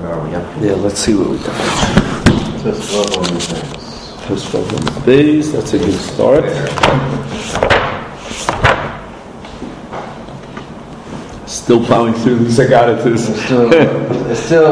Where are we up to? Yeah, let's see what we got. Just love on the things. Just on the base, that's a good start. Still plowing through the Zagadatas. Still,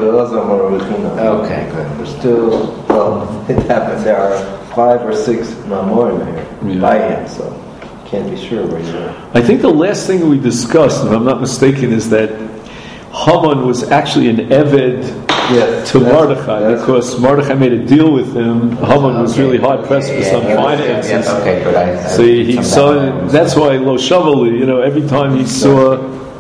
Okay. There's still, it happens. There are 5 or 6 Mamorim here by him, so can't be sure where you are. I think the last thing we discussed, if I'm not mistaken, is that Haman was actually an Eved to Mordechai, because Mordechai made a deal with him. Haman was really hard pressed for some finances. Yes, okay, good. So he saw, that's why Lo Shavali, every time he saw.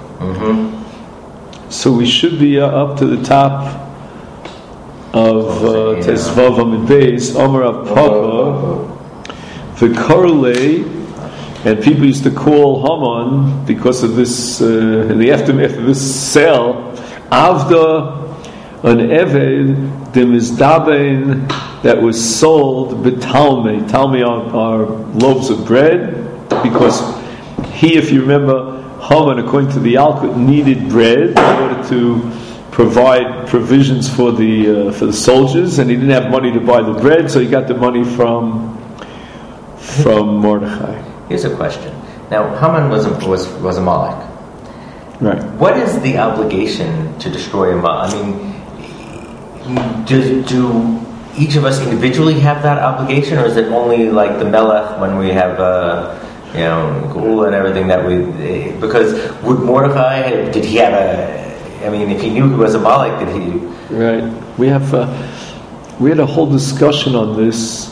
So we should be up to the top of Tesvav and Beis, Omer of Papa, V'Korle, and people used to call Haman because of this, in the aftermath of this sale, Avda, an Eved, the Mizdaben that was sold, B'Talme. Talme are loaves of bread, because he, if you remember, Haman, according to the Yalkut, needed bread in order to provide provisions for the soldiers, and he didn't have money to buy the bread, so he got the money from Mordechai. Here's a question. Now, Haman was a Malek. Right. What is the obligation to destroy a Malek? I mean, do each of us individually have that obligation, or is it only like the Melech when we have Gula and everything that we... Because would Mordechai, did he have if he knew he was a Malek, did he... Right. We had a whole discussion on this.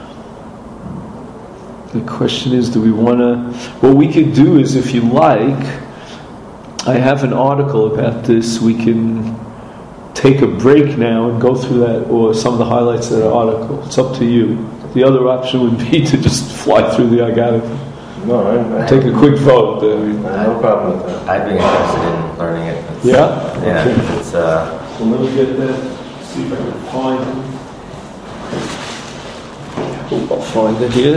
The question is, do we want to... What we could do is, if you like, I have an article about this. We can take a break now and go through that, or some of the highlights of the article. It's up to you. The other option would be to just fly through the Agadah. No, take a quick vote. No problem with that. I'd be interested in learning it. Yeah? Yeah. Okay. So let me get that. See if I can find it. I'll find it here.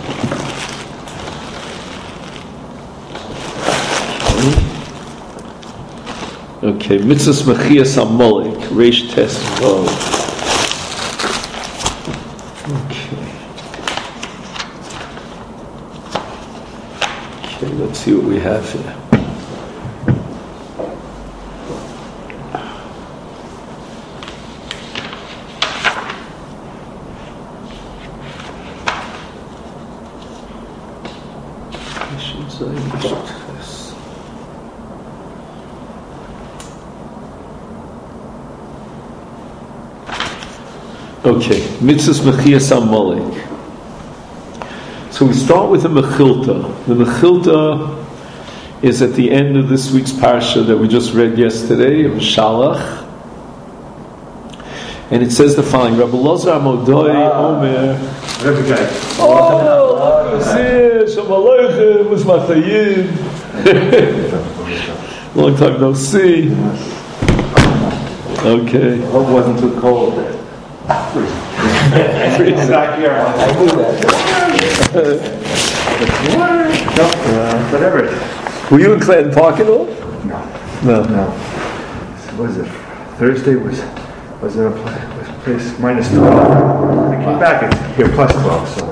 Okay, Mitzvahs Mechias Amalek, Reish Tes Vav. Okay, let's see what we have here. Okay, Mitzvahs Mechias Amalek. So we start with the Mechilta. The Mechilta is at the end of this week's parsha that we just read yesterday, of Shalach. And it says the following: Rabbi Elazar Amodoi Omer. Shalom Aleichem, was Matayim. Long time no see. Okay. Hope it wasn't too cold there. Back here. I knew that. Whatever. Were you in Clanton Park at all? No. What was it? Thursday was in a place minus 12. I came back and here plus 12. So.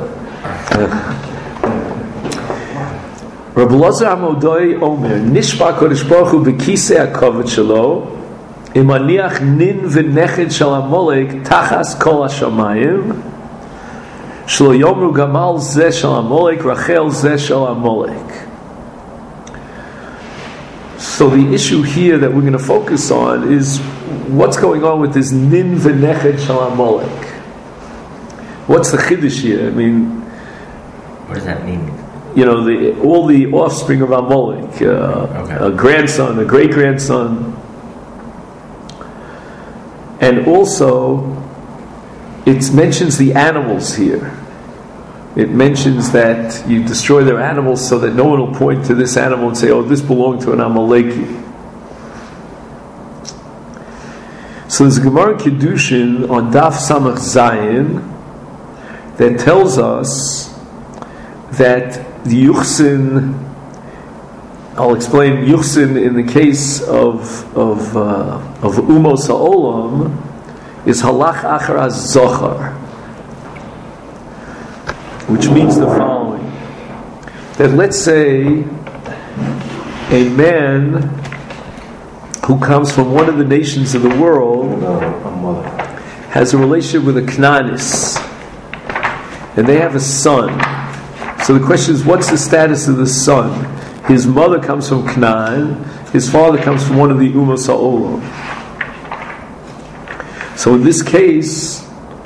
Rabbi Elazar Amodoi Omer Nishba Kodesh Baruch Hu B'Kisei HaKavod Shelo Imaniach Nin V'Neched Shel Amalek Tachas Kol HaShamayim Shelo Yomru Gamal Zeh Shel Amalek Rachel Zeh Shel Amalek. So the issue here that we're going to focus on is what's going on with this Nin V'Neched Shel Amalek. What's the chiddush here? I mean, what does that mean? All the offspring of Amalek, a grandson, a great grandson. And also, it mentions the animals here. It mentions that you destroy their animals so that no one will point to this animal and say, oh, this belonged to an Amaleki. So there's a Gemara in Kiddushin on Daf Samach Zayin that tells us that the Yuchsin I'll explain Yuchsin in the case of Umos Ha'olam is halach achar az-zochar, which means the following: that let's say a man who comes from one of the nations of the world has a relationship with a Knanis, and they have a son. So the question is, what's the status of the son? His mother comes from Canaan, his father comes from one of the Umos Ha'olam. So in this case,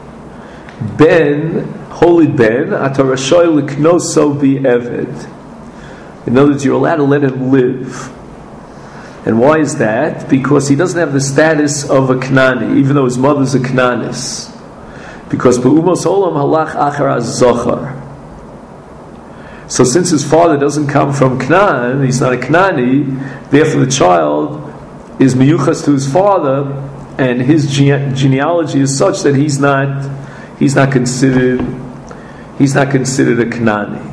holy Ben, atarashoy liknoso bi eved. In other words, you're allowed to let him live. And why is that? Because he doesn't have the status of a Knani, even though his mother's a Knanis. Because Be'umos Olam halach achar az-zochar. So since his father doesn't come from Canaan, he's not a Knani, therefore the child is miyuchas to his father, and his genealogy is such that he's not considered a Knani.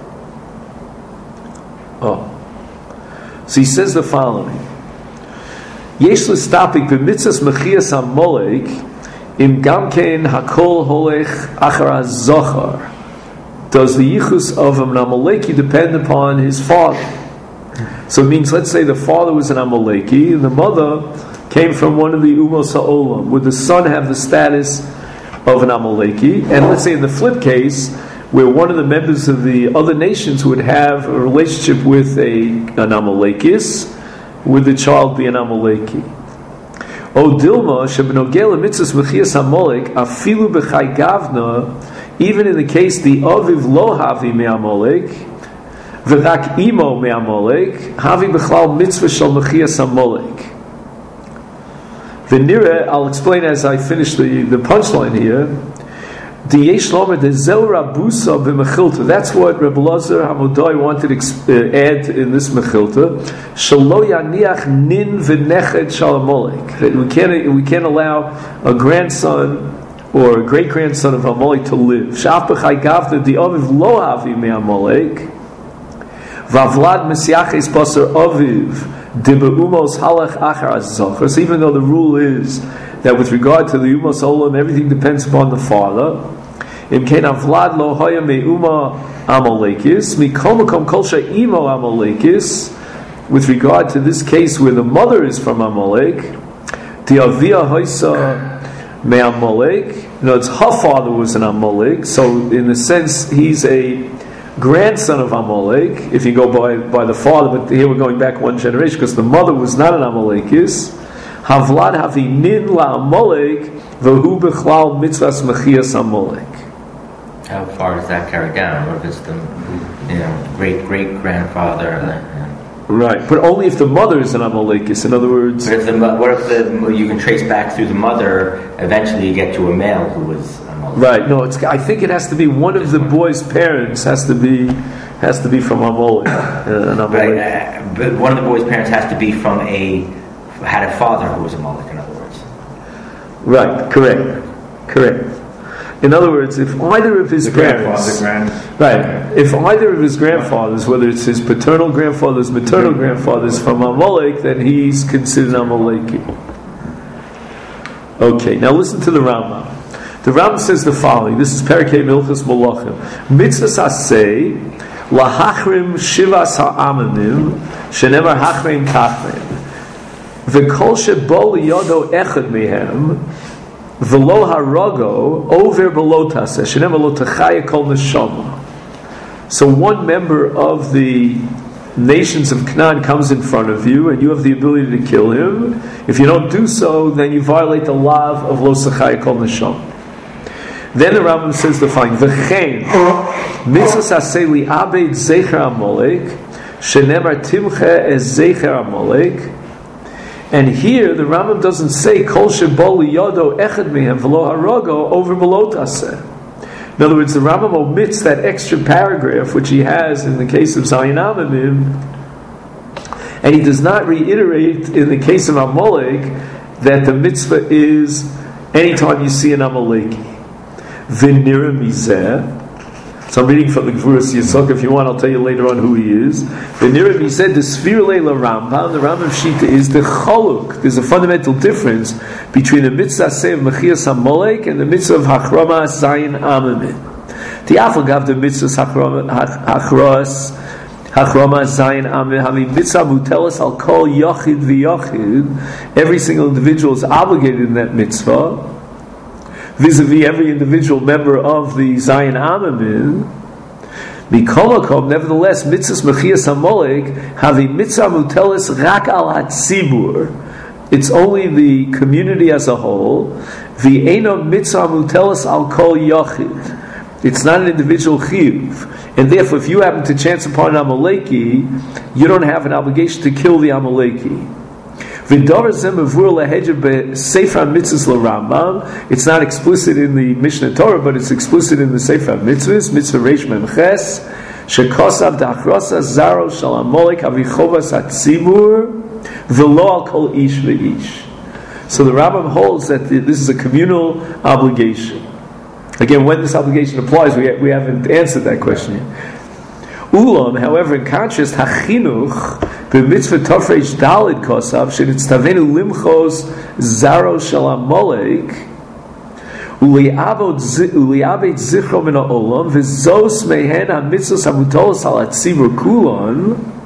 Oh. So he says the following: Yesh l'stapik b'mitzvahs mechias hamolek im gamkein hakol holech achar az-zochar. Does the yichus of an Amaleki depend upon his father? So it means, let's say the father was an Amaleki and the mother came from one of the Umos Ha'olam. Would the son have the status of an Amaleki? And let's say in the flip case, where one of the members of the other nations would have a relationship with an Amalekis, would the child be an Amaleki? O Dilma, Shebnogel mitzvahs mechias hamolek, afilu b'chai gavna, even in the case the aviv lo havi me'amolek, v'rak imo me'amolek, havi b'chlal mitzvah shel mechias hamolek. V'nira, I'll explain as I finish the punchline here. That's what Rebbe Lazar Hamodai wanted to add in this Mechilta. Shelo yaniach nin v'neched shalamolek. We can't allow a grandson or a great grandson of Amalek to live. Shaf b'chai gavna di aviv lo avi me'amolek. Vavlad mesyaches basar aviv di be'umos halach achar az-zochar. So even though the rule is that with regard to the Umos Olam, everything depends upon the father. Im kein avlad lo haya me'uma amalekis mikol makom kol she'imo amalekis. With regard to this case where the mother is from Amalek, the avia haisa me'amalek. No, it's her father was an Amalek. So in a sense, he's a grandson of Amalek. If you go by the father, but here we're going back one generation because the mother was not an Amalekis. Havlad havi nin la Amalek v'hu b'chlal mitzvahs mechias Amalek. How far does that carry down? What if it's the great grandfather? Right, but only if the mother is an Amalekis. In other words, but what if you can trace back through the mother? Eventually, you get to a male who was Amalek. Right. No, I think it has to be one of the boy's parents has to be from Amalek. Right, but one of the boy's parents has to be had a father who was Amalek. In other words. Right. Correct. In other words, if either of his parents, if either of his grandfathers, whether it's his paternal grandfathers, maternal grandfathers from Amalek, then he's considered Amaleki. Okay, now listen to the Rambam. The Rambam says the following. This is Perikei Milchus Malachim. Mitzvahs asay lahachrim shivas ha'amanim shenemar hachrim kachrim v'kol shebo liyodo echad mehem v'lo harago over below taseh shenemar lo techaya kol neshama. So one member of the nations of Canaan comes in front of you and you have the ability to kill him. If you don't do so, then you violate the law of lo techaya kol neshama. Then the Rambam says the following: V'chein mitzvahs asay li abed zecher Amalek shenemar timche es zecher Amalek. And here the Rambam doesn't say kol shebo liyodo echad mehem v'lo harago over below taseh. In other words, the Rambam omits that extra paragraph which he has in the case of Zayin Amamim, and he does not reiterate in the case of Amalek that the mitzvah is anytime you see an Amaleki. V'nira mizeh So I'm reading from the Gvuras Yitzchak. If you want, I'll tell you later on who he is. The Nirav said the Sfir Leila Rambam. The Rambam Shita is the Choluk. There's a fundamental difference between the mitzvah of Mechias HaMolek and the mitzvah of Hachrama Zayin Amamim. The Afagav the mitzvah Hachrama Zayin Amamim. Having mitzvah mutelas al kol yachid v'yachid. Every single individual is obligated in that mitzvah, vis-a-vis every individual member of the Zayin Amamim. Mikolakom, nevertheless, mitzvahs mechias hamolek have a mitzvah mutelis rak al hatzibur. It's only the community as a whole. V'eino mitzvah mutelis al kol yachid. It's not an individual chiyuv, and therefore, if you happen to chance upon an Amaleki, you don't have an obligation to kill the Amaleki. It's not explicit in the Mishnah Torah, but it's explicit in the Sefer Mitzvahs, Mitzvah Reish Mem Ches, Shekosav Dachrosa Zaro Shal Amalek Avichovas Hatzibur V'lo Al Kol Ish V'ish. So the Rambam holds that this is a communal obligation. Again, when this obligation applies, we haven't answered that question yet. Ulam, however, in contrast, Hachinuch b'mitzvah Tofreish Dalid Kosav shenitztavenu limchos Zaro Shel Amalek uliabed zichro min ha'olam v'zos mehen ha'mitzvos hamutolos al hatzibur kulon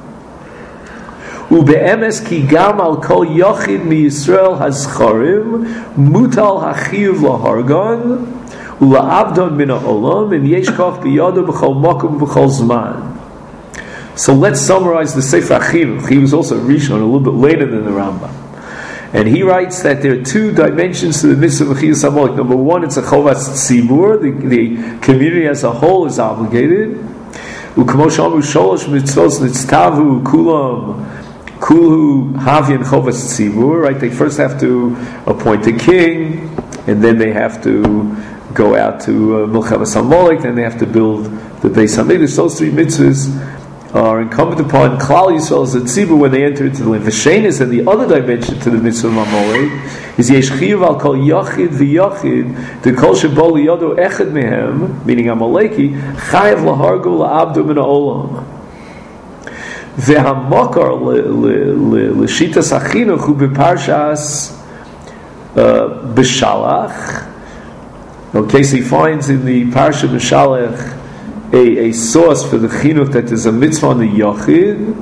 ube'emes ki gam al kol yochid mi Yisrael hazcharim mutal hachiyuv lahargon ula'abdon min ha'olam and yeshkoch biyado b'chol makom b'chol zman. So let's summarize the Sefer Achinuch. He was also Rishon, a little bit later than the Rambam. And he writes that there are two dimensions to the mitzvah of Mechias HaMolek. Number one, it's a chovas tzibur. The community as a whole is obligated. U'kmo shamu sholosh mitzvos nitztavu kulam kulhu havyan chovas tzibur. Right? They first have to appoint a king, and then they have to go out to Milchemas HaMolek, then they have to build the Beis HaMikdash. Those three mitzvahs are incumbent upon Klal Yisrael as a tzibur when they enter into the land. V'shenis, and the other dimension to the mitzvah of Amalek is yesh chiyuv al kol yachid v'yachid the kol shebo liyodo echad mehem, meaning Amaleki, chayav lahargo la'abdu min ha'olam. V'hamakar l'shitas hachinuch hu b'parshas b'shalach. Okay, so he finds in the parsha b'shalach a source for the chinuch that is a mitzvah on the yachid,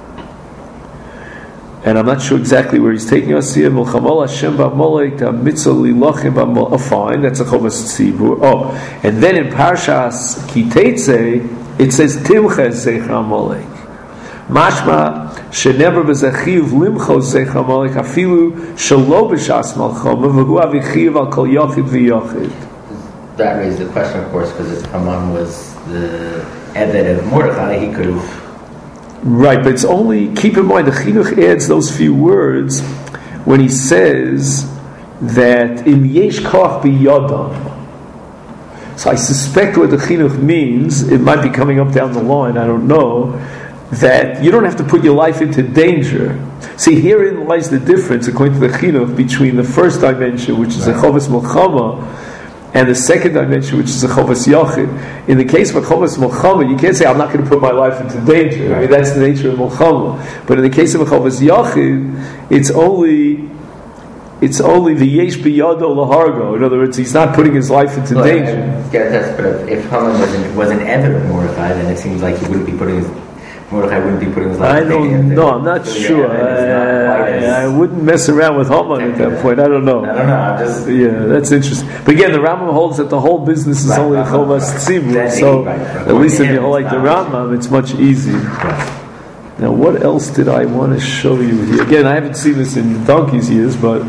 and I'm not sure exactly where he's taking us here. Milchamol Hashem b'Amalek the mitzvah lilachim b'Amalek. Oh, fine, that's a chovas tzibur. Oh, and then in Parshas Kiteitzei it says Timches Zecher Amalek. Mashma shenever b'zechiv limchos Zecher Amalek afilu shelo b'shas malchama v'hu avichiv al kol yachid v'yachid. That raised the question, of course, because if Haman was the Eved of Mordechai, he could have. Right, but it's only, keep in mind, the Chinuch adds those few words when he says that im yesh koch biyodam. So I suspect what the Chinuch means, it might be coming up down the line, I don't know, that you don't have to put your life into danger. See, herein lies the difference, according to the Chinuch, between the first dimension, which is a chovas milchama, and the second dimension, which is a chovas yachid. In the case of a chovas milchama, you can't say, I'm not going to put my life into danger. I mean, that's the nature of milchama. But in the case of a chovas yachid, it's only the yesh biyado lahargo. In other words, he's not putting his life into danger. But if Haman was an Eved of Mordechai, then it seems like Mordechai wouldn't be putting his life in danger. I don't know, I'm not sure. I wouldn't mess around with Haman at that point. I don't know. Yeah, that's interesting. But again, the Rambam holds that the whole business is only a chovas tzibur. So at least if you hold like the Rambam, it's much easier. Now, what else did I want to show you here? Again, I haven't seen this in donkey's years, but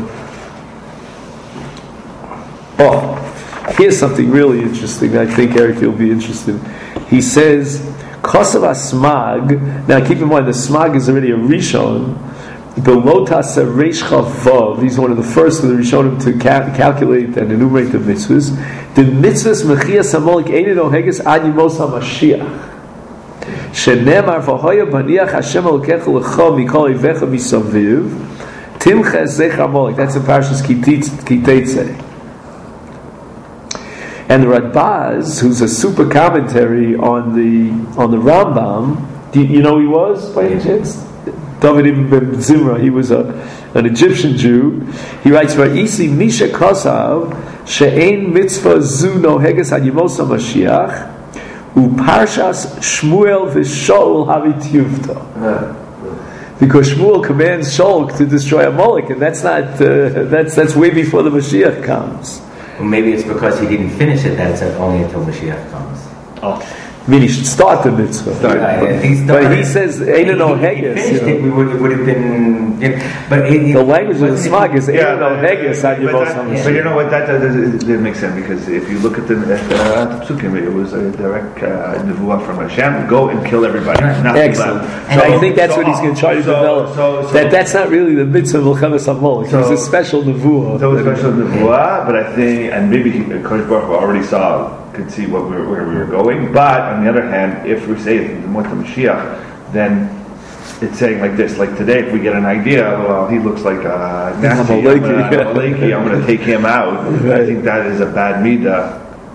here's something really interesting. I think Eric, you'll be interested. He says, Kosav Asmag. Now, keep in mind, the Smag is already a Rishon. The Lotas Reish Chavav. He's one of the first of the Rishonim to calculate and enumerate the mitzvahs. The mitzvahs Mechias Hamalek Einin Oheges Ad Yimos HaMashiach. Shenemar V'hoya Baniach Hashem Elokecha L'cha Mikol Eivecha Misaviv Timches Zecher Hamalek. That's in Parshas Kiteitzei. And the Radbaz, who's a super commentary on the Rambam, do you know who he was by any chance? David ibn Ben Zimra. He was an Egyptian Jew. He writes, "Va'isi misha kosav she'ein mitzvah zu noheges ad yemos HaMashiach u'parshas Shmuel v'Shaul havit yuvta." Because Shmuel commands Shaul to destroy Amalek, and that's not that's way before the Mashiach comes. Well, maybe it's because he didn't finish it that it's only until Mashiach comes. Oh. I mean, he should start the mitzvah. But he says, "Eino no heges." Finished it, it would have been. But the language of the Smag is "Eino no heges." But you know what? That didn't make sense, because if you look at the Psukim, it was a direct nevuah from Hashem: go and kill everybody. Excellent. And I think that's what he's going to try to develop. That's not really the mitzvah of Milchemes Amalek. It was a special nevuah. So it was a special nevuah, but I think, and maybe Kodesh Baruch Hu already could see where we were going. But on the other hand, if we say it's the Mashiach, then it's saying like this: like today, if we get an idea, well, he looks like a nasty, I'm going to take him out. I think that is a bad midah.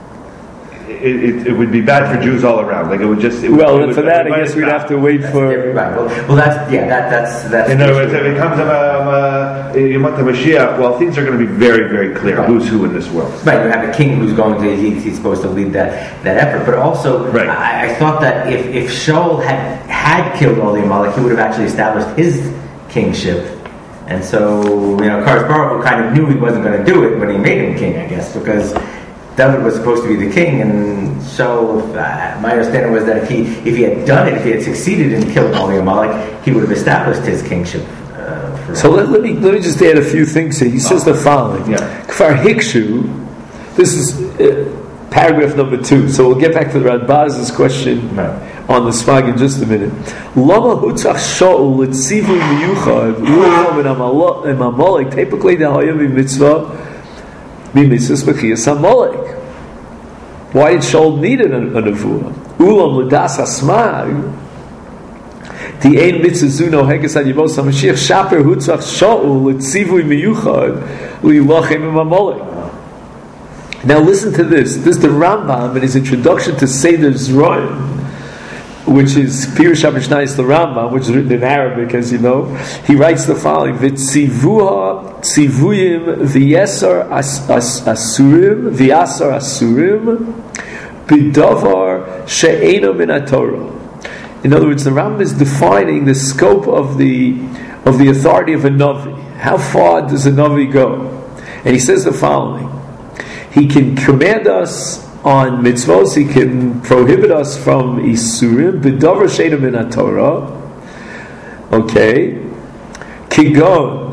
It would be bad for Jews all around. Like it would just. For that, I guess we'd have to wait for. Right. Well, that's. In other words, if it comes Yemot HaMashiach, well, things are going to be very, very clear. Right. Who's who in this world? Right. You have a king who's going to. He's supposed to lead that effort. But also, right. I thought that if Shaul had killed all the Amalek, he would have actually established his kingship. And so, Kodesh Baruch Hu kind of knew he wasn't going to do it when he made him king, I guess, because David was supposed to be the king, and so my understanding was that if he had done it, if he had succeeded in killing all the Amalek, he would have established his kingship. So let me just add a few things here. He says the following: Kfar Hikshu. This is paragraph number 2. So we'll get back to the Radbaz's question on the Smag in just a minute. Lama hutzach Shaul etzivu miyuchad u'lam in Amalek typically the hayam mitzvah. Why did Shaul need a nevuah? Ulam l'das hasmag the ein mitzvah zuno heges ad yemos hamashiach shaper hutzach Shaul l'tzivui miyuchad l'yilachem im Amalek. Now listen to this. This is the Rambam in his introduction to Seder Zroim, which is Pirush HaMishnayos the Rambam, which is written in Arabic, as you know. He writes the following: V'tzivuha tzivuyim v'yesar asurim b'davar she'eno min haTorah. In other words, the Rambam is defining the scope of the authority of a Navi. How far does a Navi go? And he says the following: he can command us on mitzvos, he can prohibit us from isurim, b'davar she'eno min haTorah. Okay, kigon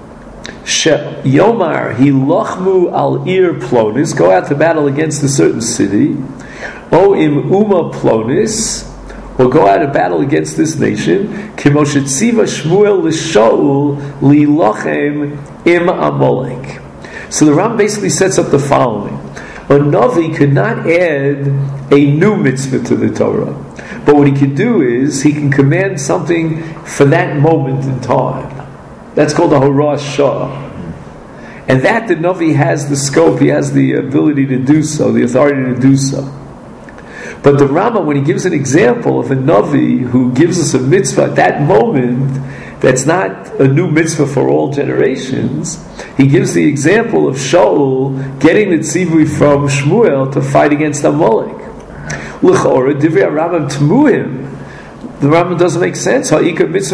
yomar hilachmu al ir plonis, go out to battle against a certain city, o im uma plonis, or go out to battle against this nation, kimoshe tziva Shmuel l'Shaul lilachem im Amalek. So the Ram basically sets up the following: a Navi could not add a new mitzvah to the Torah, but what he can do is he can command something for that moment in time. That's called a Horah Shah. And that the Navi has the scope, he has the ability to do so, the authority to do so. But the Rambam, when he gives an example of a Navi who gives us a mitzvah at that moment, that's not a new mitzvah for all generations, he gives the example of Shaul getting the tzivui from Shmuel to fight against Amalek. L'chora divrei Rambam tmuhim. The Rambam doesn't make sense. The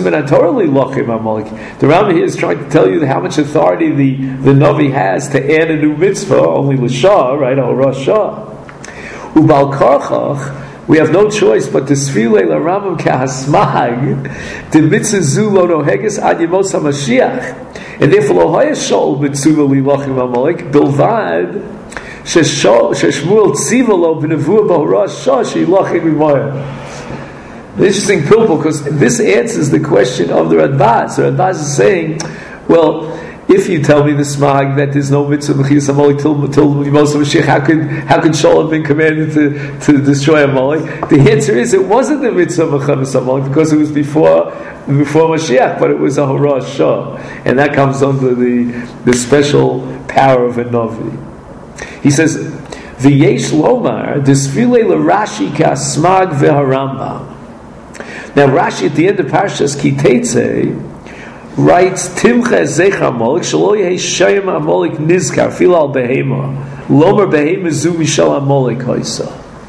Rambam here is trying to tell you how much authority the Navi has to add a new mitzvah, only l'shah, right? Or Rasha. Ubal karchach, we have no choice but to sfilei l'Rambam kahasmag the mitzvah zu lo noheges ad yemos hamashiach, and therefore lo haya Shaul mitzvah lilachim Amalek bilvad sheshmuel tziva lo b'nevuah b'horah shah sheilachim imayim. The interesting pilpul, because this answers the question of the Radbaz. The Radbaz is saying, well, if you tell me the Smag that there's no mitzvah Mechias Amalek till Yemos HaMashiach, how could Shaul have been commanded to destroy Amalek? The answer is it wasn't the mitzvah Mechias Amalek because it was before Mashiach, but it was a Horah Shah, and that comes under the special power of a Navi. He says, V'yesh lomar desfile l'Rashi ka'asmag v'harambam. Now Rashi at the end of Parshas Ki Teitzei writes Timcha Zecha Amolik Shelo Yehi Shayim Amolik Nizkar Fil Al Behema Lomer Behema Zu Mishal Amolik Hoisa.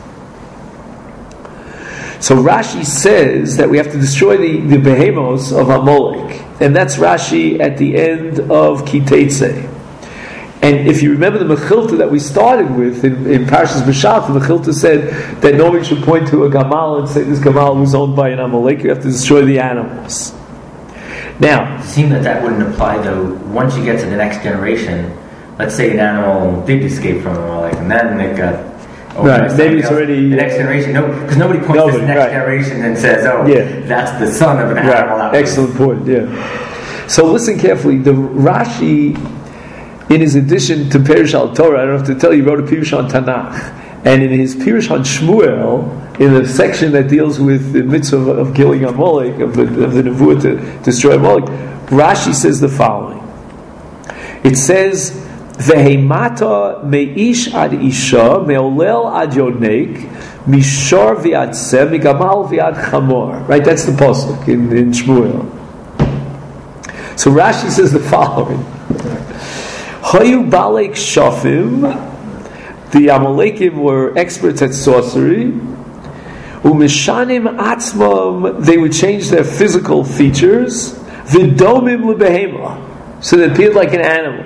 So Rashi says that we have to destroy the behemos of Amolik, and that's Rashi at the end of Ki Teitzei. And if you remember the Mechilta that we started with in Parshas B'Shalach, the Mechilta said that nobody should point to a Gamal and say this Gamal was owned by an Amalek. You have to destroy the animals. Now, it seems that wouldn't apply though. Once you get to the next generation, let's say an animal did escape from Amalek, and then it got right. Maybe it's already the next generation. No, because nobody points to the next generation and says, "Oh, that's the son of an animal." Right. Excellent point. Yeah. So listen carefully. The Rashi, in his addition to Perush al Torah, I don't have to tell you, he wrote a Perush on Tanakh, and in his Perush on Shmuel, in the section that deals with the mitzvah of killing Amalek, of the nevuah to destroy Amalek, Rashi says the following. It says, "Vehemata meish ad isha meolel ad yonek mishor v'ad seh migamal v'ad chamor." Right, that's the pasuk in Shmuel. So Rashi says the following. Hayu balek shafim, the Amalekim were experts at sorcery. Umishanim atzmam, they would change their physical features. V'domim lebehema, so they appeared like an animal.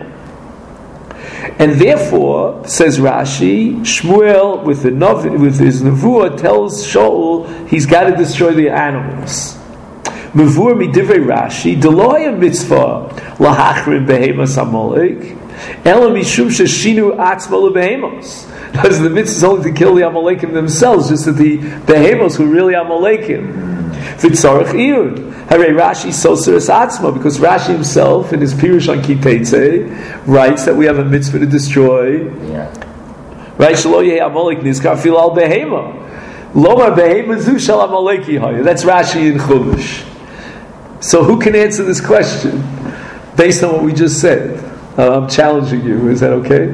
And therefore, says Rashi, Shmuel with his nevuah tells Shaul he's got to destroy the animals. Mevur midivrei Rashi, deloya mitzvah lahachrim behemas Amalek. Ela mishum sheshinu atzma lebehemos. Because the mitzvah is only to kill the Amalekim themselves, just that the behemos were really Amalekim. V'tzarech iyud. Hare Rashi soseres atzma, because Rashi himself in his Pirush on Ki Teitzei writes that we have a mitzvah to destroy. Right? Shelo yehi Amalek nizkar fil al behema. Lomar behema zu shel Amaleki haya. That's Rashi in Chumash. So who can answer this question based on what we just said? I'm challenging you. Is that okay?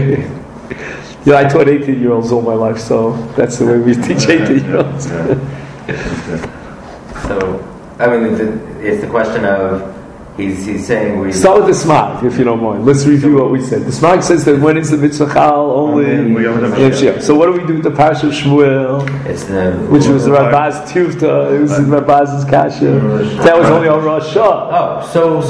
I taught 18-year-olds all my life, so that's the way we teach 18-year-olds. So, I mean, it's the question of he's saying we start with the Smag, if you don't mind. Let's review what we said. The Smag says that when is the mitzvah chal only. So what do we do with the Parsha of Shmuel? Which was the Rabbaz Tuvta. It was the Rabbaz's kasha. That was only on Rosh Hashanah. So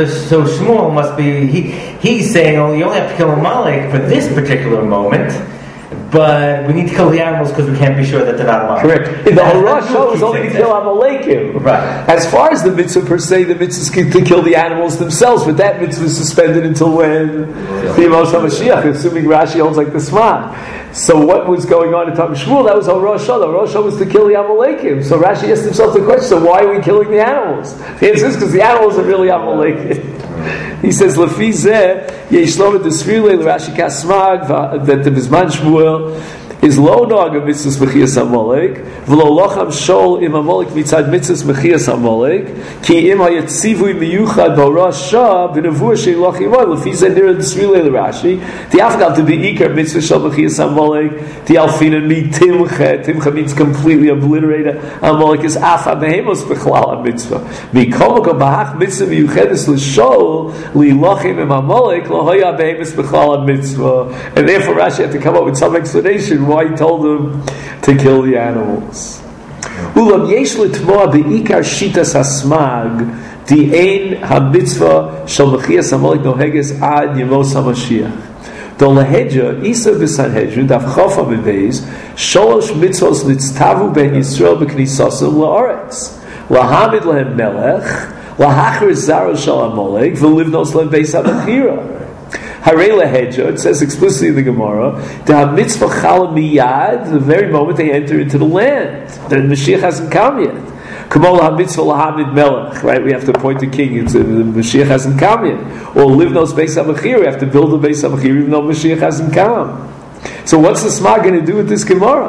Shmuel must be he's saying you only have to kill Amalek for this particular moment. But we need to kill the animals because we can't be sure that they're not Amalek. Correct. The whole Rosh was only to kill Amalekim. Right. As far as the mitzvah per se, the mitzvah is to kill the animals themselves, but that mitzvah is suspended until when? The Yemos HaMashiach, assuming Rashi holds like the Smag. So what was going on in time of Shmuel? That was on Rosh Hashanah. Rosh Hashanah was to kill the Amalekim. So Rashi asked himself the question, so why are we killing the animals? The answer is because the animals are really Amalekim. He says, "Lefi zeh yeshlomet desfile l'Rashi kasmag that the Bizman Shmuel is lo noag of mitzvahs mechias Amalek v'lo locham shol im Amalek mitzad mitzvahs mechias Amalek ki im hayetzivui miyuchad b'rosh shah b'nevuah she'loch imod lefi zeh nira desfile l'Rashi the afgal to be ikar mitzvah shol mechias Amalek the alfinan mi timcha means completely obliterated. Amalek is afa behemos b'chlal mitzvah mikomoko b'hach mitzvah miyuchedes l'shol li'lochim im Amalek lo hoya behemos b'chlal mitzvah, and therefore Rashi had to come up with some explanation why he told them to kill the animals. Ulam yesh l'tmoa be'ikar shitas hasmag di ein ha-mitzvah shel mechias Amalek noheges ad yemos ha-Mashiach. Do lahedja isa b'sanhedrin daf chofa bebeis sholosh mitzvos nitztavu ben Yisrael b'knisosam la'aretz lahamid lehem melech lahachar zaro shel Amalek v'livnos lehem beis ha-mechira. Harei lahedja, it says explicitly in the Gemara, the mitzvah chala miyad, the very moment they enter into the land. The Mashiach hasn't come yet. Kamol ha-mitzvah lahamid melech, right? We have to appoint the king. The Mashiach hasn't come yet. Or livnos beis ha-mechir, we have to build a beis ha-mechir even though Mashiach hasn't come. So what's the Smag going to do with this Gemara?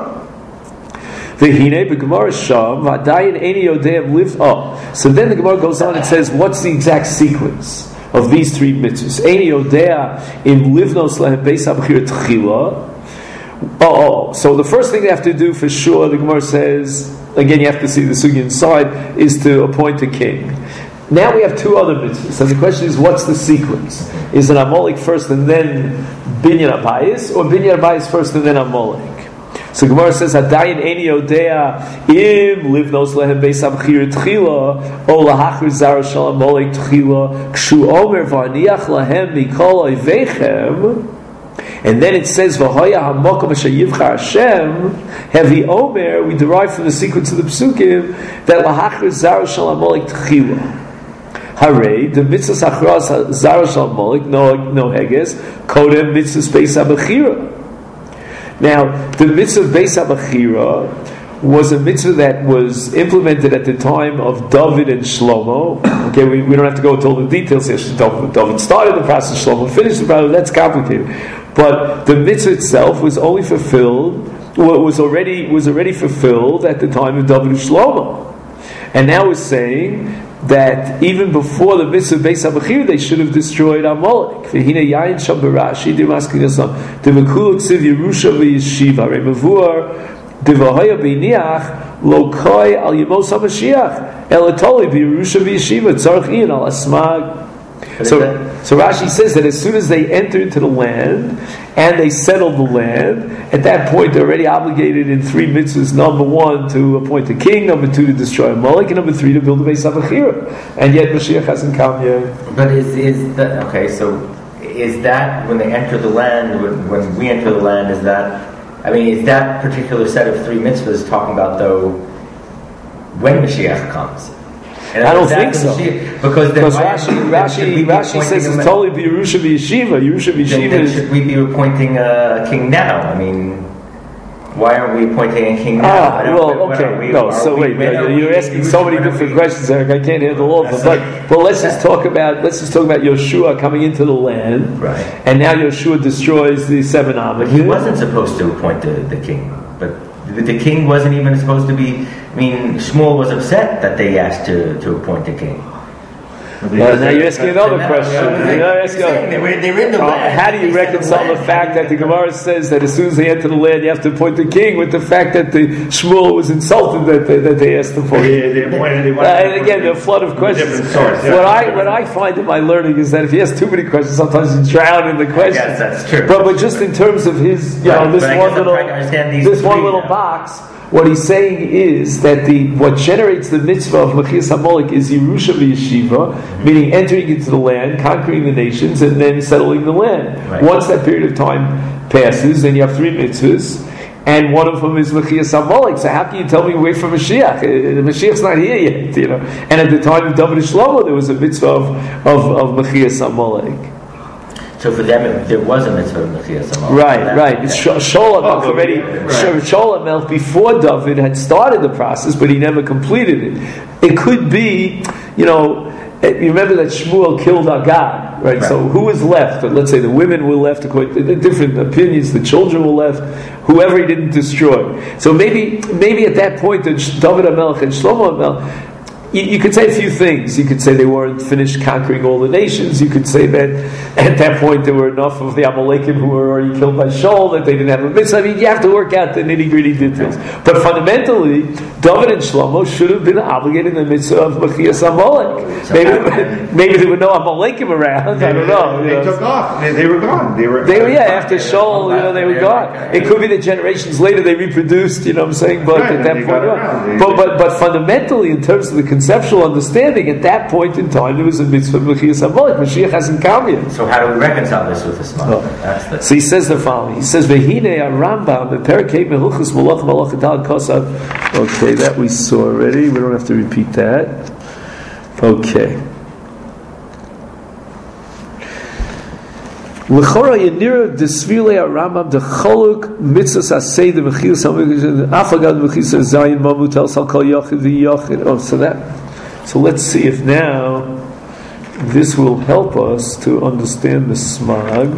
V'hinei b'Gemara sham v'adayin eini yodeim liv. So then the Gemara goes on and says, what's the exact sequence of these three mitzvahs? Eini yodea im livnos lehem beis ha-mechir tchila So the first thing they have to do for sure, the Gemara says, again, you have to see the sugi inside, is to appoint a king. Now we have two other mitzvahs. So the question is, what's the sequence? Is it Amalek first and then Binyan Abayis, or Binyan Abayis first and then Amalek? So Gemara says, Hadayin eni odea im livnos lehem beis abchir tchila o lahachir zara shal Amalek tchila kshu omer v'aniach lahem mikol oivechem. And then it says, V'hoya hamokom asher yivchar Hashem, heavy omer, we derive from the sequence of the psukim, that lahachir zara shal Amalek tchila. Hare, the mitzvah achras zara shal Amalek, no heges, kodem mitzvah beis abchira. Now, the mitzvah Beis HaBechira was a mitzvah that was implemented at the time of David and Shlomo. Okay, we don't have to go into all the details here. David started the process, Shlomo finished the process. That's complicated. But the mitzvah itself was only fulfilled, was already fulfilled at the time of David and Shlomo. And now we're saying that even before the mitzvah Beis HaBechira, they should have destroyed Amalek. V'hina yayin sham b'Rashi d'maskin yasam d'vekul ksiv Yerusha v'yeshiva remavur d'vahaya b'niach lokoi al yemos HaMashiach elatoli b'Yerusha v'yeshiva tzarich ian al asmag. So Rashi says that as soon as they enter into the land and they settle the land, at that point they're already obligated in three mitzvahs. Number one, to appoint a king. Number two, to destroy Amalek. And number three, to build a Beis HaBechira. And yet Mashiach hasn't come yet. But is that okay? So is that when they enter the land? When we enter the land, is that particular set of three mitzvahs talking about though when Mashiach comes? And I don't think so. Because Rashi says it's totally be Yerusha v'yeshiva. Yerusha v'yeshiva. Should we be appointing a king now? I mean, why aren't we appointing a king now? You're asking so many different questions, Eric. I can't handle all of them. But let's just talk about Yeshua coming into the land, right? And now Yeshua destroys the seven Amos. He wasn't supposed to appoint the king, but the king wasn't even supposed to be. I mean, Shmuel was upset that they asked to appoint a king. Now you're asking another question. They're in the land. How do you reconcile the fact that the Gemara says that as soon as they enter the land you have to appoint the king with the fact that the Shmuel was insulted that they asked him for it? And again, there are a flood of questions. What I find in my learning is that if he has too many questions, sometimes you drown in the questions. Yes, that's true. But just in terms of his, this one little box. What he's saying is that what generates the mitzvah of Mechias Amalek is Yerusha v'yeshiva, meaning entering into the land, conquering the nations, and then settling the land. Right. Once that period of time passes, then you have three mitzvahs, and one of them is Mechias Amalek. So how can you tell me wait for Mashiach? The Mashiach's not here yet, And at the time of David and Shlomo, there was a mitzvah of Mechias Amalek. So for them, there was a mitzvah of Mechias Amalek. Right. Shaul HaMelech before David had started the process, but he never completed it. It could be, you remember that Shmuel killed Agag, right? So who was left? Let's say the women were left, according to different opinions, the children were left, whoever he didn't destroy. So maybe at that point, David HaMelech and Shlomo HaMelech, you could say a few things. You could say they weren't finished conquering all the nations. You could say that at that point there were enough of the Amalekim who were already killed by Shaul that they didn't have a mitzvah. I mean, you have to work out the nitty-gritty details. But fundamentally, David and Shlomo should have been obligated in the mitzvah of Mechias Amalek. Maybe there were no Amalekim around. I don't know. They took off. They were gone. They were after Shaul, they were gone. It could be that generations later they reproduced. You know what I'm saying? But at that point, but fundamentally, in terms of the conceptual understanding, at that point in time there was a mitzvah of Mechias Amalek. Mashiach hasn't come yet. So how do we reconcile this with Ismail? So he says the following. He says, "V'hine Rambam bePerkei Meluchos Malach Malach Dal Kosav." Okay, that we saw already. We don't have to repeat that. Okay. L'chora Yanira Desvile Rambam the Choluk Mitzvahs Asay the Mechias Amalek Afagad Mechias Zayin Mamutel Sal Kol Yochid v'Yochid. So let's see if now this will help us to understand the smag.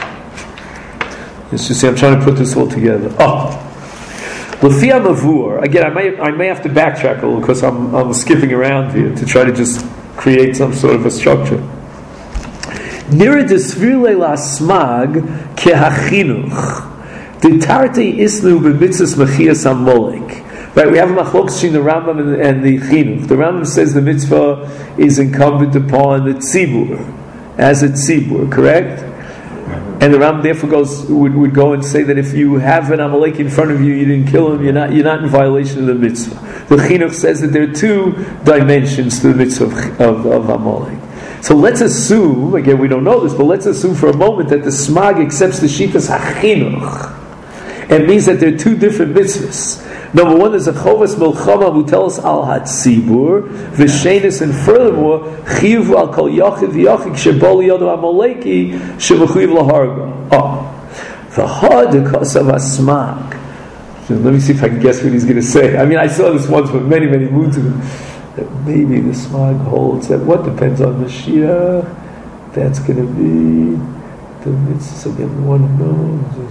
Let's just see. I'm trying to put this all together. L'fia Mavur. Again, I may have to backtrack a little because I'm skipping around here to try to just create some sort of a structure. Nira desvirle la smag kehachinuch Ditarte isnu b'mitzvahs mechias Amalek. Right, we have a machlok between the Rambam and the Chinuch. The Rambam says the mitzvah is incumbent upon the tzibur, as a tzibur, correct? And the Rambam therefore would go and say that if you have an Amalek in front of you, you didn't kill him, you're not in violation of the mitzvah. The Chinuch says that there are two dimensions to the mitzvah of Amalek. So let's assume, again we don't know this, but let's assume for a moment that the Smag accepts the Shitas HaChinuch. It means that there are two different mitzvahs. Number one, there's a Chovas Milchama who tells al Hatzibur, V'shenis, and furthermore, Chiyuv al Kol Yachid V'Yachid Shebol Yodo Amaleki Shemechuyiv Laharga. The Kosav Asmag. Let me see if I can guess what he's going to say. I mean, I saw this once, but many moons ago. That maybe the Smag holds that what depends on Mashiach. That's going to be the mitzvah again. One knows.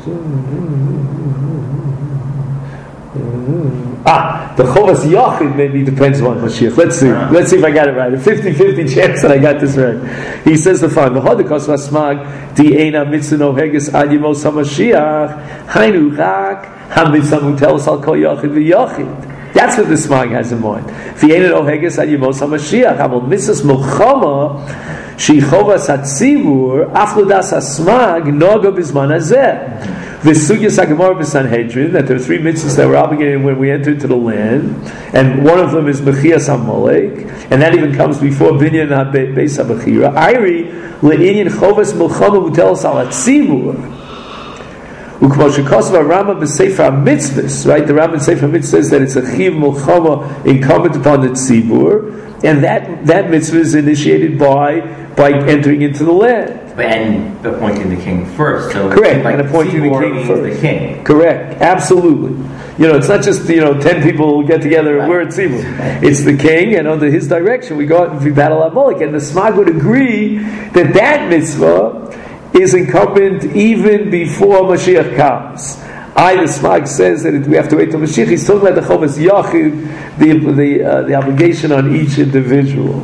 The Chovas Yachid maybe depends on Mashiach. Let's see if I got it right. A 50-50 chance that I got this right. He says the following: V'hodikos v'asmag di'ena mitzvah noheges ad yemos haMashiach hainu rak hamitzvah mutelos al kol Yachid v'Yachid. That's what the Smag has in mind. V'ena noheges ad yemos haMashiach Amal mitzvahs milchama she chovas hatzibur aflodas hasmag noga bizman hazeh. V'sugya sagamar b'Sanhedrin, that there are three mitzvahs that were obligated when we entered into the land, and one of them is mechias Amalek, and that even comes before binyan beis habechira. Iri le'inyan chovas milchama mutelos al hatzibur. Ukmo shekosva Rama b'sefer mitzvahs, right? The Rama in Sefer Mitzvahs says that it's a chiv milchama incumbent upon the tzibur, and that mitzvah is initiated by entering into the land. And appointing the king first. So correct, like and appointing the king first. The king. Correct, absolutely. It's not just 10 people get together and we're at Tzibur. It's the king, and under his direction we go out and we battle Amalek. And the Smag would agree that mitzvah is incumbent even before Mashiach comes. The Smag says that we have to wait till Mashiach. He's talking about the Chovas Yachid, the obligation on each individual.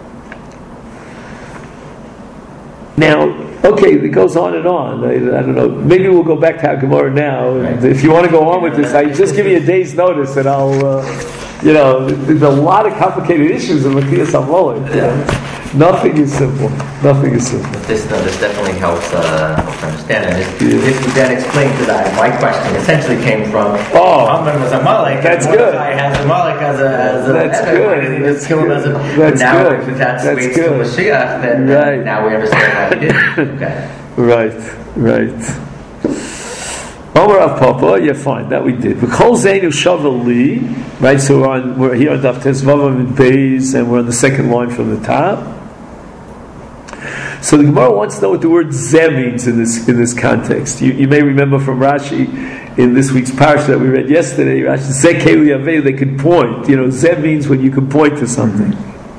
Now, okay, it goes on and on. I don't know. Maybe we'll go back to Gemara now. Right. If you want to go on with this, just give me a day's notice, and I'll. There's a lot of complicated issues in Mechias Amalek. Nothing is simple. But this definitely helps understand. And if you then explain to that, my question essentially came from Haman was Amalek. That's good. I has Amalek as a that's good. And he just kill him as a. That's now good. If that's waits till Mashiach, then now we understand how he did it. Okay. Right. Omer of Papa, yeah, fine, that we did. V'chol zeinu shavel li, right? So we're here on Daf Tezvavam in Beis, and we're on the second line from the top. So the Gemara wants to know what the word zeh means in this context. You may remember from Rashi in this week's parsha that we read yesterday. Rashi zeh keli avei, they could point. Zeh means when you can point to something.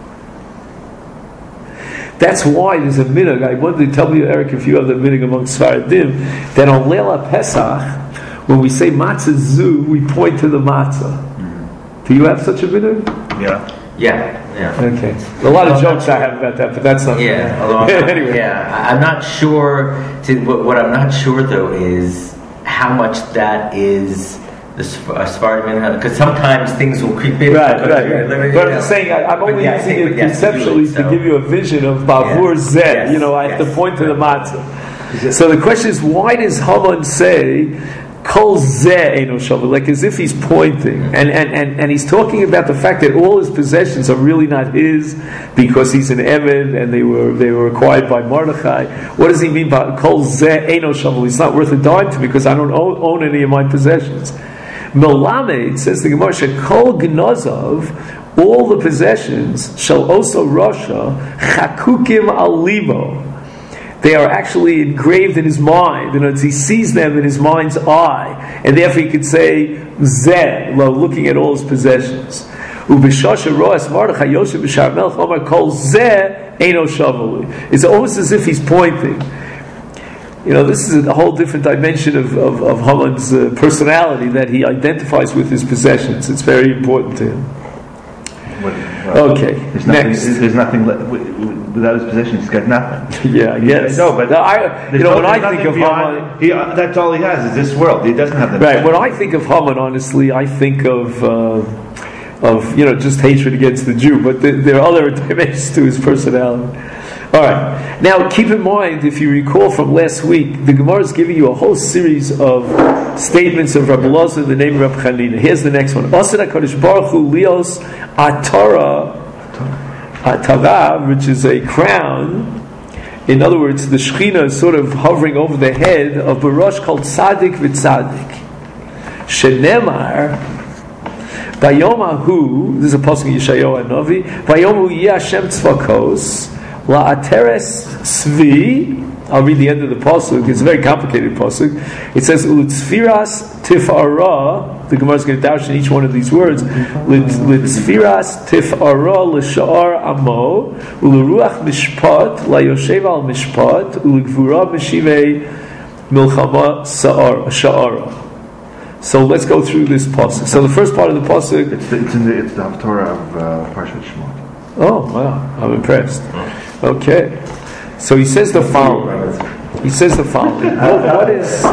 That's why there's a minhag. I wanted to tell you, Eric, if you have the minhag among Sfaradim, that on Leila Pesach, when we say matzah zu, we point to the matzah. Do you have such a minhag? Yeah. Okay. A lot of jokes I have about that, but that's not. Anyway. Yeah. I'm not sure. What I'm not sure though is how much that is the Sfaradim, because sometimes things will creep in. Right. But I'm saying I'm only using it conceptually to give you a vision of Bavur Zeh. I have to point to the matzah. So the question is, why does Haman say Kol Zeh Eino Shavel, like as if he's pointing, and he's talking about the fact that all his possessions are really not his because he's an Eved and they were acquired by Mordechai. What does he mean by Kol Zeh Eino Shavel? He's not worth a dime to me because I don't own any of my possessions. Melamed, says the Gemara, Shekol Gnozov, all the possessions, shall also Rasha Chakukim al Libo. They are actually engraved in his mind. In other words, he sees them in his mind's eye, and therefore he could say Zeh, looking at all his possessions. Ubishasha Roas Mordechai Yosef B'Shar Melech Omar Kol Zeh Eino Shavuli. It's almost as if he's pointing. This is a whole different dimension of Haman's personality, that he identifies with his possessions. It's very important to him. Okay. There's nothing without his possession. He's got nothing. Yeah, yes. No, but when I think of Haman, that's all he has is this world. He doesn't have the right. When I think of Haman, honestly, I think of just hatred against the Jew. But there are other dimensions to his personality. All right. Now, keep in mind, if you recall from last week, the Gemara is giving you a whole series of statements of Rabbi Elazar in the name of Rabbi Chanina. Here's the next one. Asad HaKadosh Baruch Hu lios atara, which is a crown. In other words, the Shekhinah is sort of hovering over the head of Baruch called Tzadik v'Tzadik. Shenemar, Bayomahu, this is a pasuk in Yeshayahu Hanavi, Bayomahu Yeh Hashem Tzvakos, La'ateres Svi. I'll read the end of the pasuk. It's a very complicated pasuk. It says L'tzfiras tifara. The Gemara is going to dash in each one of these words. L'tzfiras tifara l'sha'ar amo u'leruach mishpat la'yoshev al mishpat u'legvura mishivei milchama sha'ara. So let's go through this pasuk. So the first part of the pasuk. It's the Haftorah of Parshat Shemot. Oh wow! I'm impressed. Okay. So he says the following. What is?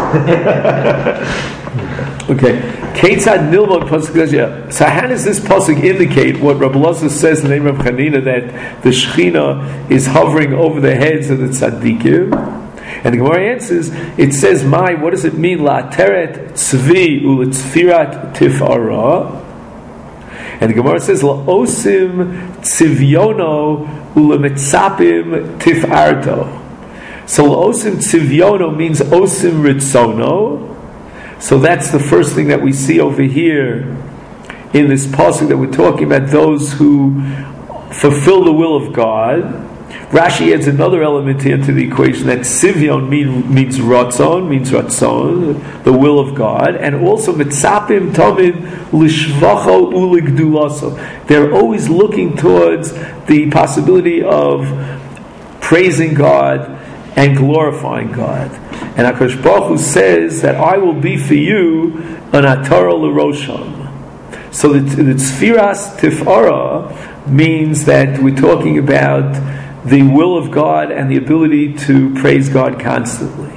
Okay. Ketzad nilmod pasuk. So how does this pasuk indicate what Rabbi Elazar says in the name of Chanina, that the Shekhinah is hovering over the heads of the tzaddikim? And the Gemara answers, it says, what does it mean? La'ateret tzvi u'letzfirat tifara. And the Gemara says, La'osim tzivyono u'lemetzapim tifarto. So La'osim tzivyono means osim ritzono. So that's the first thing that we see over here in this pasuk, that we're talking about those who fulfill the will of God. Rashi adds another element here to the equation, that Sivyon means ratzon, the will of God, and also mitzapim tamid lishvacho uligdulaso. They're always looking towards the possibility of praising God and glorifying God. And HaKadosh Baruch Hu says that I will be for you an atara l'rosham. So the tzfiras tifara means that we're talking about the will of God and the ability to praise God constantly.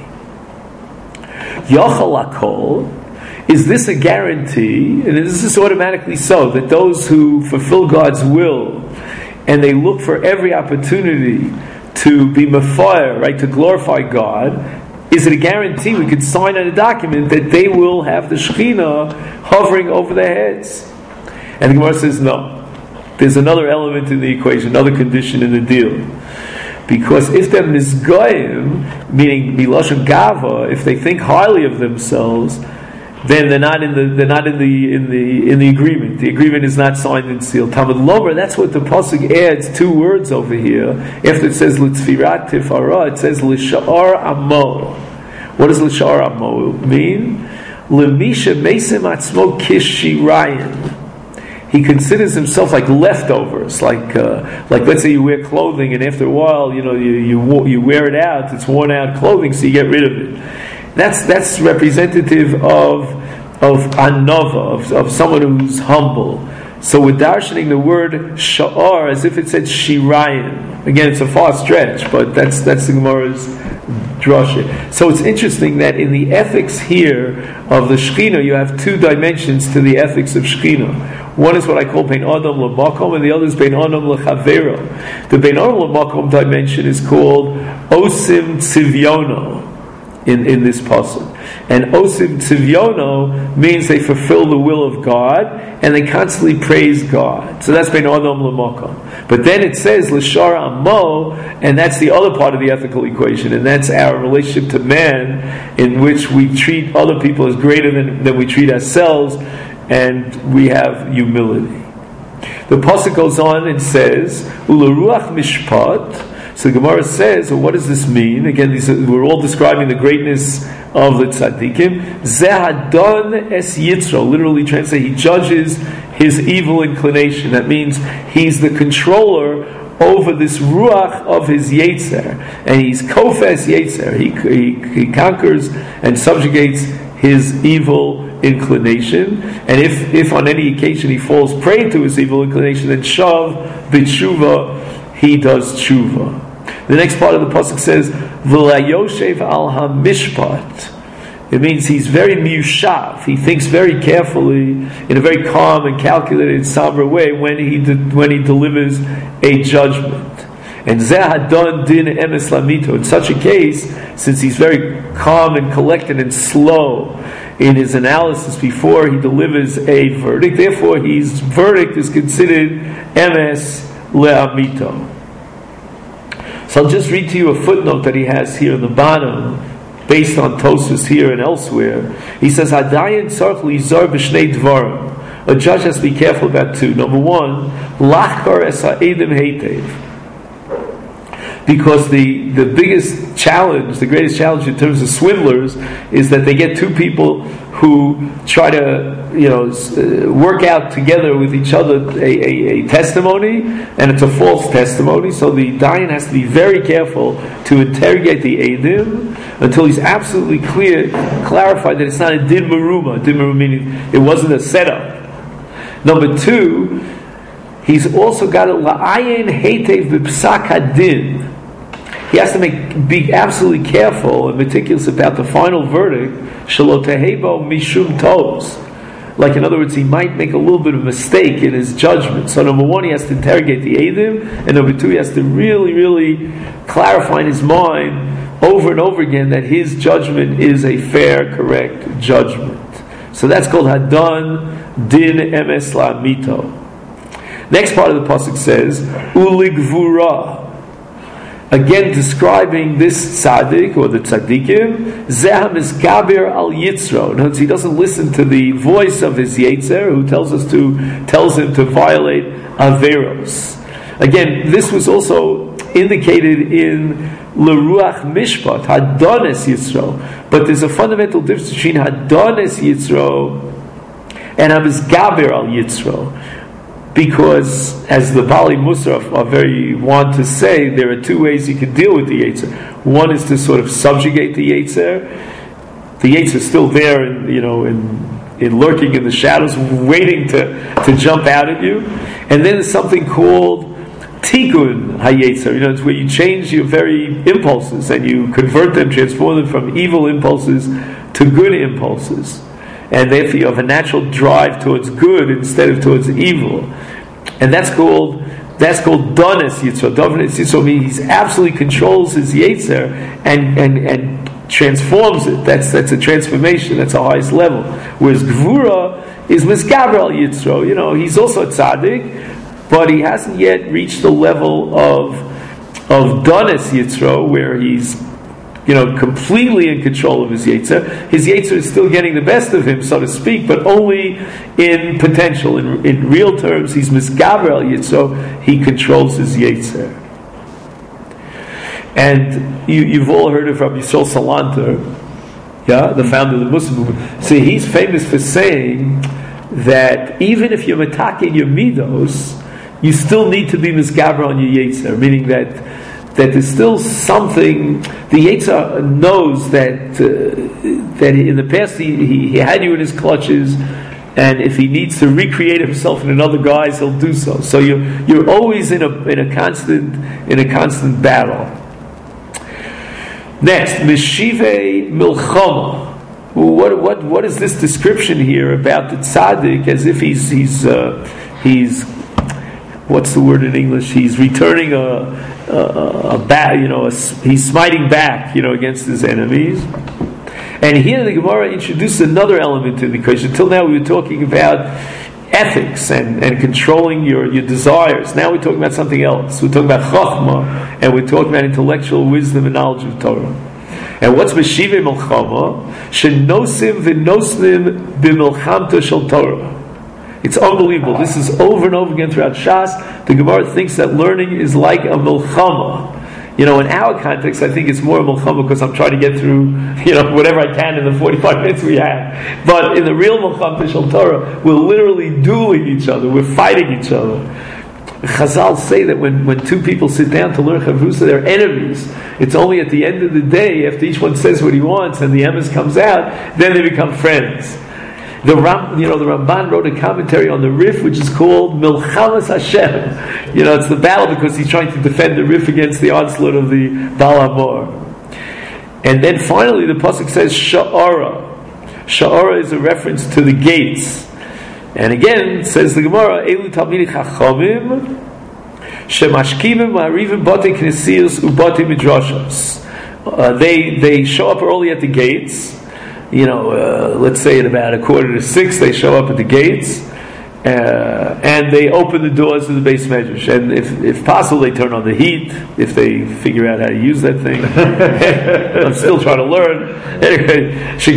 Yachal HaKol, is this a guarantee, and this is automatically so, that those who fulfill God's will and they look for every opportunity to be mafire, right, to glorify God, is it a guarantee we could sign on a document that they will have the Shekhinah hovering over their heads? And the Gemara says no. There's another element in the equation, another condition in the deal. Because if they're misgoyim, meaning milashon gava, if they think highly of themselves, then they're not in the agreement. The agreement is not signed and sealed. Talmud Lomer, that's what the pasuk adds two words over here. After it says l'tzfirat tifara, it says l'sha'ar amo. What does l'sha'ar amo mean? L'misha mesim atzmo kishirayin. He considers himself like leftovers, like let's say you wear clothing and after a while, you wear it out. It's worn out clothing, so you get rid of it. That's representative of anova, of someone who's humble. So we're darshaning the word sha'ar as if it said shirayim. Again, it's a far stretch, but that's the Gemara's drasha. So it's interesting that in the ethics here of the Shekhinah, you have two dimensions to the ethics of Shekhinah. One is what I call Bein Adam L'Makom, and the other is Bein Adam L'Chavero. The Bein Adam L'Makom dimension is called Osim Tzivyono in this pasuk. And Osim Tzivyono means they fulfill the will of God, and they constantly praise God. So that's Bein Adam L'Makom. But then it says L'Shar Amo, and that's the other part of the ethical equation, and that's our relationship to man, in which we treat other people as greater than we treat ourselves, and we have humility. The pasuk goes on and says, "Uleruach mishpat." So the Gemara says, well, what does this mean? Again, we're all describing the greatness of the tzaddikim. Zehadon es yitzro, literally translated, he judges his evil inclination. That means he's the controller over this ruach of his yetzer, and he's kofes yetzer. He conquers and subjugates his evil inclination, and if on any occasion he falls prey to his evil inclination, then shav b'tshuva, he does tshuva. The next part of the pasuk says, "V'layoshev al hamishpat." It means he's very miyushav. He thinks very carefully, in a very calm and calculated, somber way when he delivers a judgment. And zeh hadon din emes lamito. In such a case, since he's very calm and collected and slow in his analysis before he delivers a verdict, therefore his verdict is considered emes le'amito. So I'll just read to you a footnote that he has here in the bottom, based on Tosfos here and elsewhere. He says, "Hadayin tzarich lizar b'shnei dvarim." A judge has to be careful about two. Number one, lachkar es ha'edim heitev. Because the biggest challenge, the greatest challenge in terms of swindlers, is that they get two people who try to, work out together with each other a testimony, and it's a false testimony. So the dayan has to be very careful to interrogate the eidim until he's absolutely clarified that it's not a din meruma. Din meruma meaning it wasn't a setup. Number two, he's also got to la'ayin heitev b'psak hadin. He has to be absolutely careful and meticulous about the final verdict. Shelo tehebo mishum tos. Like, in other words, he might make a little bit of a mistake in his judgment. So number one, he has to interrogate the eidim, and number two, he has to really, really clarify in his mind over and over again that his judgment is a fair, correct judgment. So that's called hadon din emes la'amito. Next part of the pasuk says, uligvura. Again, describing this tzaddik or the tzaddikim, zeh misgaber al yitzro. Notice he doesn't listen to the voice of his yetzer, who tells him to violate averos. Again, this was also indicated in leruach mishpat, hadones yitzro. But there's a fundamental difference between hadones yitzro and misgaber al yitzro. Because, as the Bali Musar are very wont to say, there are two ways you can deal with the Yetzer. One is to sort of subjugate the Yetzer. The Yetzer is still there, in lurking in the shadows, waiting to jump out at you. And then there's something called Tikkun HaYetzer. It's where you change your very impulses and you convert them, transform them from evil impulses to good impulses. And therefore you have a natural drive towards good instead of towards evil. And that's called Donis Yitzro. Donis Yitzro means he absolutely controls his Yetzer and transforms it. That's a transformation, that's the highest level. Whereas Gvura is Misgaber al Yitzro. He's also a tzaddik, but he hasn't yet reached the level of Donis Yitzro, where he's completely in control of his Yetzer. His Yetzer is still getting the best of him, so to speak, but only in potential. In real terms, he's Misgaber al Yetzer, he controls his Yetzer. And you've all heard of Rabbi Yisrael Salanter, the founder of the Muslim movement. See, he's famous for saying that even if you're metaking your midos, you still need to be Misgaber on your Yetzer, meaning that there's still something. The Yetzer knows that in the past he had you in his clutches, and if he needs to recreate himself in another guise, he'll do so. So you're always in a constant battle. Next, Meshivei Milchama. What is this description here about the tzaddik as if he's what's the word in English? He's returning a bat, he's smiting back, against his enemies. And here the Gemara introduces another element to the equation. Until now we were talking about ethics and controlling your desires. Now we're talking about something else. We're talking about Chachma, and we're talking about intellectual wisdom and knowledge of Torah. And what's Meshivei Milchama? Shenosim v'nosnim b'milchamta shel Torah. It's unbelievable. This is over and over again throughout Shas. The Gemara thinks that learning is like a milchama. In our context, I think it's more a milchama because I'm trying to get through, whatever I can in the 45 minutes we have. But in the real milchamta shel Torah, we're literally dueling each other. We're fighting each other. Chazal say that when two people sit down to learn Chavrusa, they're enemies. It's only at the end of the day, after each one says what he wants and the emes comes out, then they become friends. The Ramban wrote a commentary on the Rif, which is called Milchamas Hashem. It's the battle because he's trying to defend the Rif against the onslaught of the Baal Hamor. And then finally, the pasuk says Sha'ara. Sha'ara is a reference to the gates. And again, says the Gemara, Elu Talmidei Chachamim Shemashkivim Ma'arivim Batei Knesiyos Ubatei Midrashos. They show up early at the gates. Let's say at about 5:45 they show up at the gates, and they open the doors of the Beis Medrash. And if possible, they turn on the heat if they figure out how to use that thing. I'm still trying to learn. Anyway,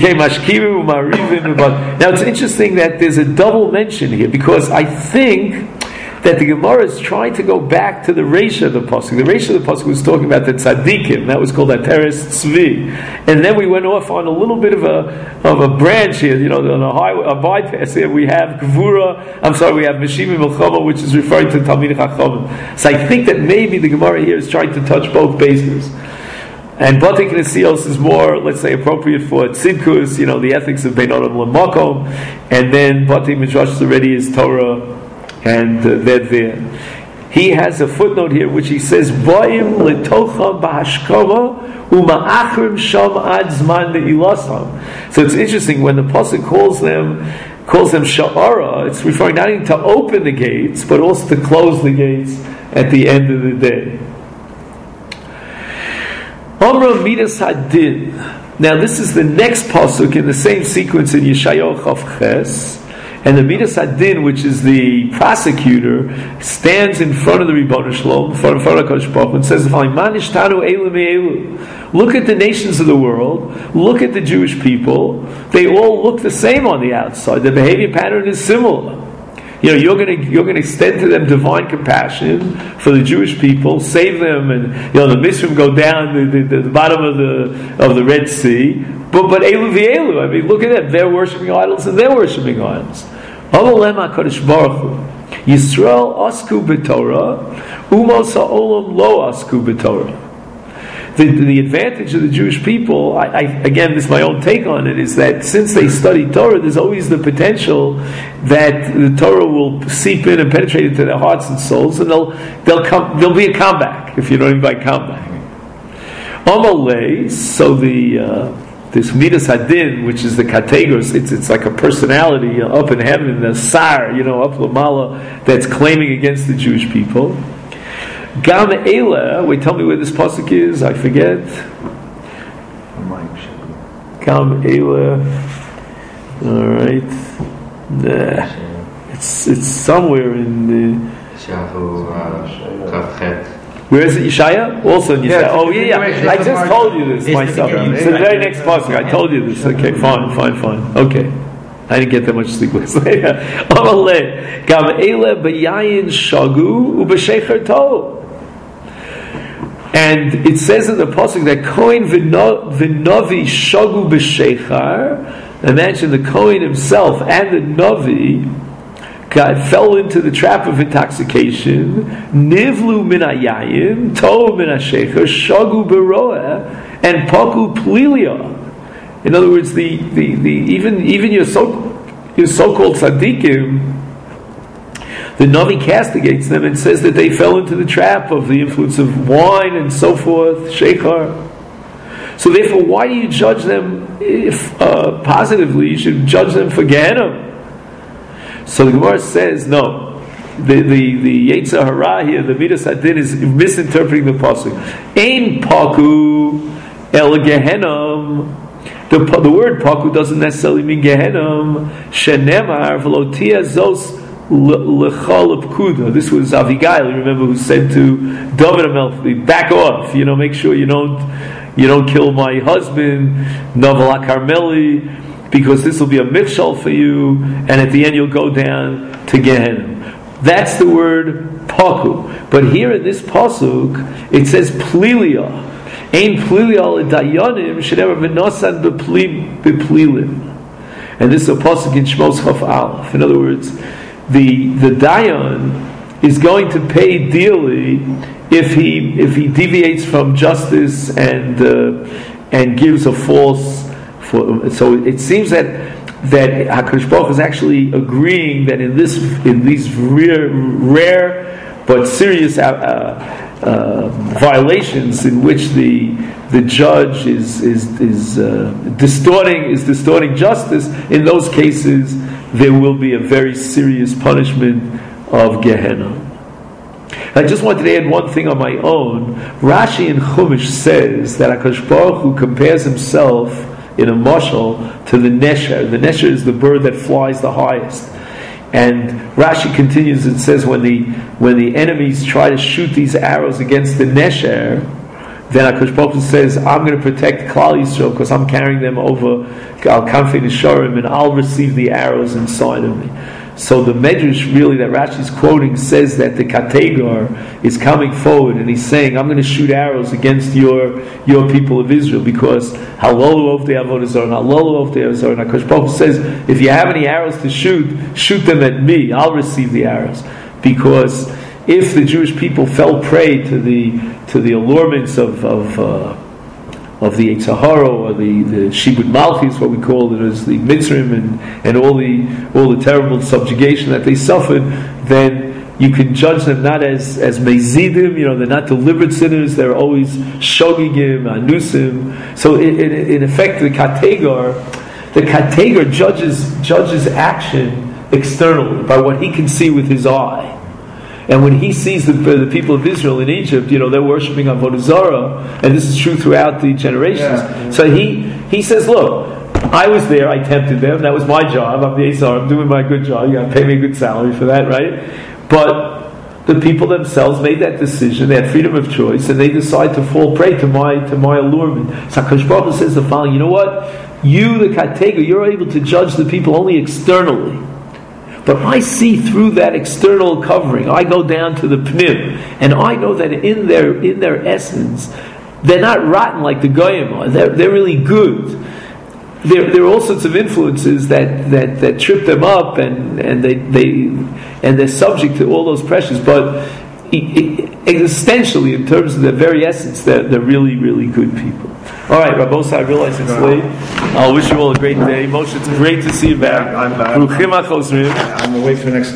now it's interesting that there's a double mention here, because I think that the Gemara is trying to go back to the Reisha of the Pasuk. The Reisha of the Pasuk was talking about the Tzaddikim. That was called Ateres Tzvi. And then we went off on a little bit of a branch here, on a bypass here. We have we have Meshivim Milchama, which is referring to Talmidei Chachamim. So I think that maybe the Gemara here is trying to touch both bases. And Batei Knesiyos is more, let's say, appropriate for Tzidkus, the ethics of Bein Adam L'Makom. And then Batei Midrash already is Torah, and they're there. He has a footnote here which he says, "Ba'im letocha b'hashkama u'ma'achrim sham ad zman le'ilasam." So it's interesting when the pasuk calls them sha'ara. It's referring not only to open the gates but also to close the gates at the end of the day. Amra midas hadin. Now this is the next pasuk in the same sequence in Yeshayahu Chav Ches. And the Midas Hadin, which is the prosecutor, stands in front of the Ribbon Shalom, in front of HaKadosh Baruch Hu, and says, look at the nations of the world, look at the Jewish people, they all look the same on the outside. The behavior pattern is similar. You're going to extend to them divine compassion for the Jewish people, save them, and the Misrim go down the bottom of the Red Sea. But Elu v'Elu, I mean, look at them. They're worshiping idols and they're worshiping idols. Avalem HaKadosh Baruch Hu, Yisrael asku b'Torah, umos ha'olam lo asku b'Torah. The advantage of the Jewish people, again, this is my own take on it, is that since they study Torah, there's always the potential that the Torah will seep in and penetrate into their hearts and souls, and there'll be a comeback, if you don't invite comeback. Amalei, so this Midas Hadin, which is the kategos, it's like a personality up in heaven, the Sar, up Lamala, that's claiming against the Jewish people. Gam Eila, wait, tell me where this pasuk is, I forget. Gam Eila, alright. It's somewhere in the... Where is it? Yeshaya? Also in Yeshaya. Oh yeah. I just told you this myself. It's the very next pasuk. I told you this. Okay, fine. Okay. I didn't get that much sleep last night. Gam Eila b'yayin shagu u'b'shecher tov. And it says in the pasuk that Kohen v'Navi shagu b'shechar. Imagine the Kohen himself and the Navi fell into the trap of intoxication. Nivlu min hayayim, tov min hashecher, shagu beroeh, and paku plilia. In other words, even your so-called tzaddikim, the Navi castigates them and says that they fell into the trap of the influence of wine and so forth, sheikhar. So therefore, why do you judge them if positively? You should judge them for Gehenna. So the Gemara says, no. The Yetzer Hara here, the Midas Hadin, is misinterpreting the pasuk. Ein paku el Gehenna. The word paku doesn't necessarily mean Gehenna. Shenemar v'lotia zos lechal pkuda. This was Avigail, remember, who said to David HaMelech, back off. Make sure you don't kill my husband, Naval HaKarmeli, because this will be a mikshal for you, and at the end you'll go down to Gehenna. That's the word paku. But here in this pasuk, it says plilia. Ein plilia l'dayanim shenever v'nosan b'plilim. And this is a pasuk in Shmos Chaf Aleph. In other words, the dayan is going to pay dearly if he deviates from justice and gives a false. So it seems that that HaKadosh Baruch Hu is actually agreeing that in these rare but serious violations in which the judge is distorting justice, in those cases there will be a very serious punishment of Gehenna. I just wanted to add one thing on my own. Rashi in Chumash says that HaKadosh Baruch Hu compares himself in a mashal to the nesher. The nesher is the bird that flies the highest. And Rashi continues and says when the enemies try to shoot these arrows against the nesher, then HaKadosh Baruch Hu says, I'm going to protect Klal Yisrael because I'm carrying them over Al Kanfei Nisharim and I'll receive the arrows inside of me. So the Medrash really that Rashi is quoting says that the Kategar is coming forward and he's saying, I'm going to shoot arrows against your people of Israel because Halolu of the Avodah Zarah, Halolu of the Avodah Zarah. And HaKadosh Baruch Hu says, if you have any arrows to shoot them at me, I'll receive the arrows. Because if the Jewish people fell prey to the allurements of the Yetzer Hara or the Shibud Malchus, what we call it as the Mitzrim and all the terrible subjugation that they suffered, then you can judge them not as Mezidim, they're not deliberate sinners, they're always Shogigim, Anusim. So in effect the Kategar judges action externally by what he can see with his eye. And when he sees the people of Israel in Egypt, they're worshiping Avodah Zarah, and this is true throughout the generations. Yeah. So he says, look, I was there, I tempted them, that was my job, I'm the Azar, I'm doing my good job, you got to pay me a good salary for that, right? But the people themselves made that decision, they had freedom of choice, and they decide to fall prey to my allurement. So HaKadosh Baruch Hu says the following, you know what? You, the Katega, you're able to judge the people only externally. But I see through that external covering. I go down to the pnim, and I know that in their essence, they're not rotten like the goyim are. They're really good. There are all sorts of influences that trip them up, and they're subject to all those pressures. But existentially, in terms of their very essence, they're really, really good people. All right, Rabbos, I realize it's late. I'll wish you all a great day. Moshe, it's great to see you back. I'm away for the next